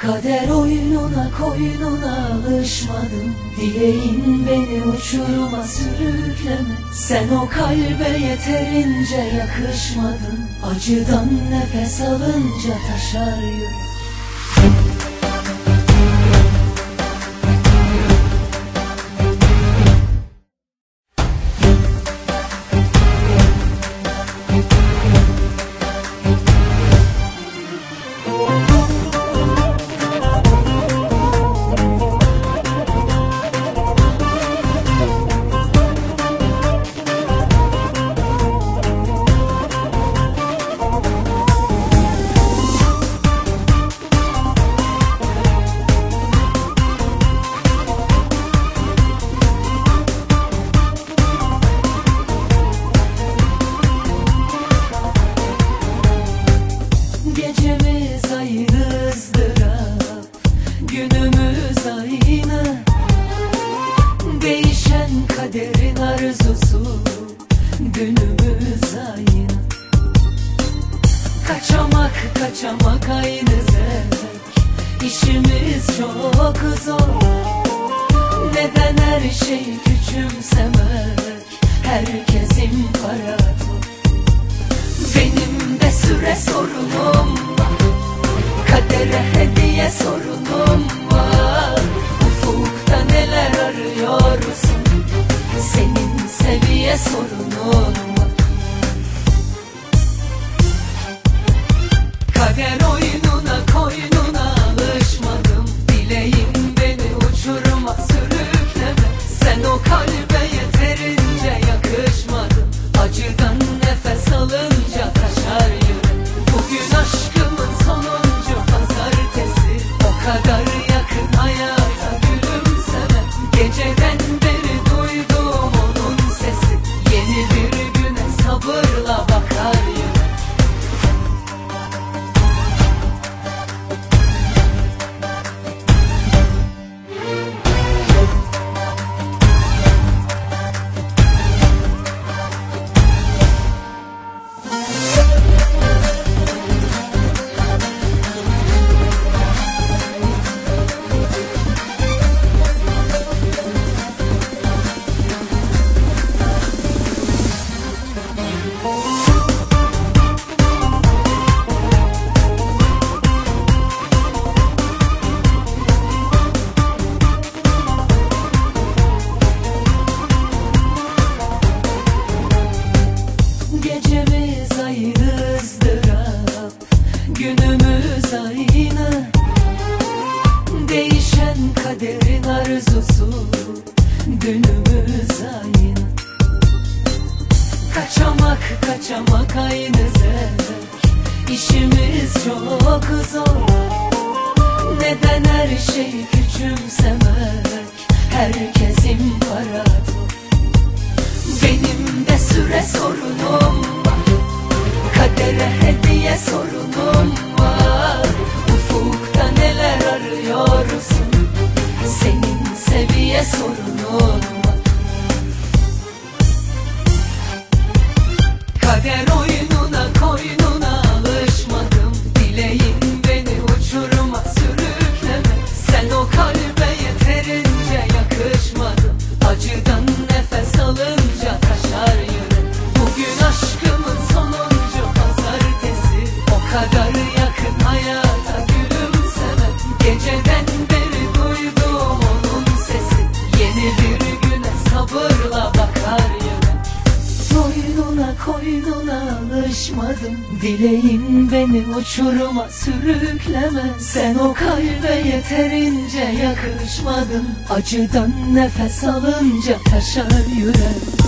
Kader oyununa koynuna alışmadım. Dileğin beni uçuruma sürükleme. Sen o kalbe yeterince yakışmadın. Acıdan nefes alınca taşar yürek. Gecemiz aynı ızdırap, günümüz aynı. Değişen kaderin arzusu, günümüz aynı. Kaçamak aynı zevk, işimiz çok zor. Neden her şeyi küçümsemek, herkes imparator. Benim de süre sorunum var, kadere hediye sorunum var. Ufukta neler arıyorsun, senin seviye sorunun var. Kader oyununa koynuna alışmadım. Dileğin beni uçuruma sürükleme. Sen o kalbe yeterince yakışmadın. Acıdan nefes alınca taşar yürek. Bugün aşkımın sonuncu pazartesi. O kadar yakın hayata gülümseme. Geceden beri duyduğum onun sesi. Yeni bir güne sabırla bakar yürek. Gecemiz aynı ızdırap, günümüz aynı. Değişen kaderin arzusu, günümüz aynı. Kaçamak aynı zevk, işimiz çok zor. Neden her şeyi küçümsemek, herkes imparator. Benim de süre sorunum var, kadere hediye sorunum var. Ufukta neler arıyorsun, senin seviye sorunun var. Kader oyununa koynuna alışmadım. Dileğin beni uçuruma sürükleme. Sen o kalbe yeterince yakışmadın. Acıdan nefes alınca taşar yürek. Bugün aşkımın sonuncu pazartesi. O kadar yakın hayata gülümseme. Geceden beri duyduğum onun sesi. Yeni bir güne sabırla bakar yürek. Koynuna alışmadım. Dileğin beni uçuruma sürükleme. Sen o kalbe yeterince yakışmadın. Acıdan nefes alınca taşar yürek.